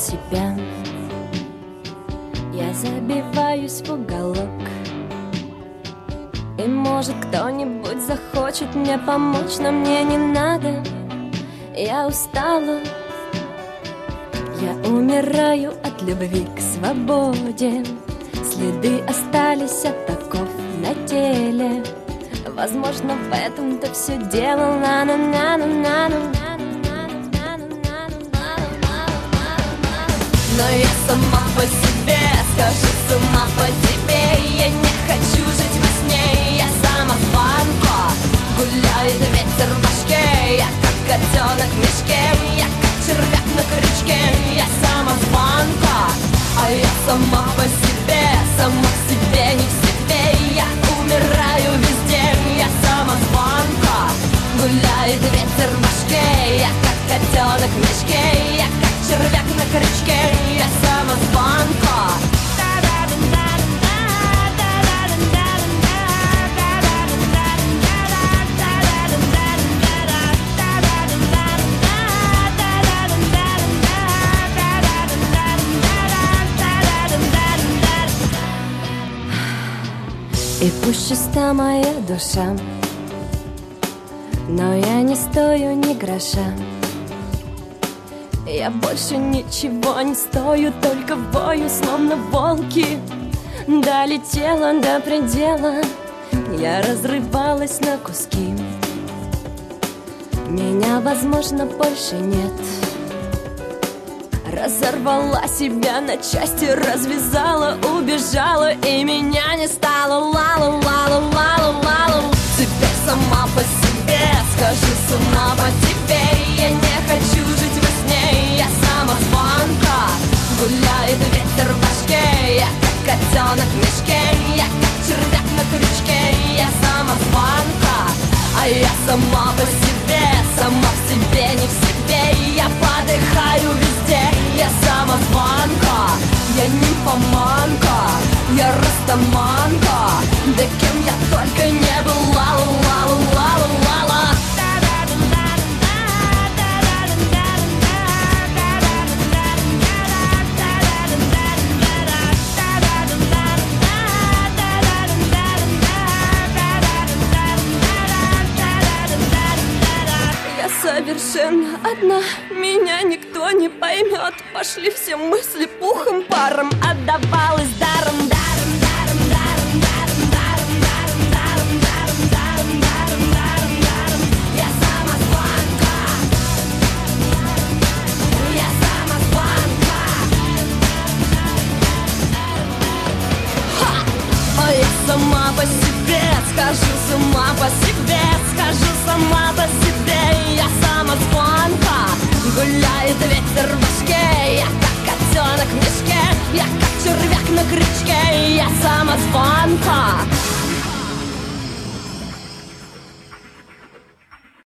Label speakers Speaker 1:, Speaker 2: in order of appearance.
Speaker 1: себя. Я забиваюсь в уголок, и может кто-нибудь захочет мне помочь, но мне не надо, я устала. Я умираю от любви к свободе, следы остались от оков на теле. Возможно, в этом-то все дело. Но я сама по себе, скажу сама по тебе. Я не хочу жить во сне, я самозванка. Гуляет ветер в башке, я как котенок в мешке. Я как червяк на крючке, я самозванка. А я сама по себе, сама в себе, не в себе. Я умираю везде, я самозванка. Гуляет ветер в башке, я как котенок в мешке. Я как червяк на крючке, я самозванка. И пусть чиста моя душа, но я не стою ни гроша. Я больше ничего не стою, только вою, словно волки. Долетела до предела, я разрывалась на куски. Меня, возможно, больше нет. Разорвала себя на части, развязала, убежала, и меня не стало. Ла-ла-ла-ла-ла-ла-ла-ла. Теперь сама по себе, скажу сама по тебе. Я не хочу жить во сне, я самозванка. Гуляет ветер в башке, я как котенок в мешке. Я как червяк на крючке, я самозванка. А я сама по себе, сама в себе, не в себе. Я подыхаю везде, я самозванка. Я нимфоманка, я растаманка. Да кем я только не была. Ла-ла-ла-ла-ла-ла-ла. Совершенно одна, меня никто не поймет. Пошли все мысли пухом, паром, отдавалась даром. Я самозванка. Я самозванка. А я сама по себе, скажу сама по себе, скажу сама по себе. Я самозванка. Гуляет ветер в башке, я как котенок в мешке. Я как червяк на крючке, я самозванка.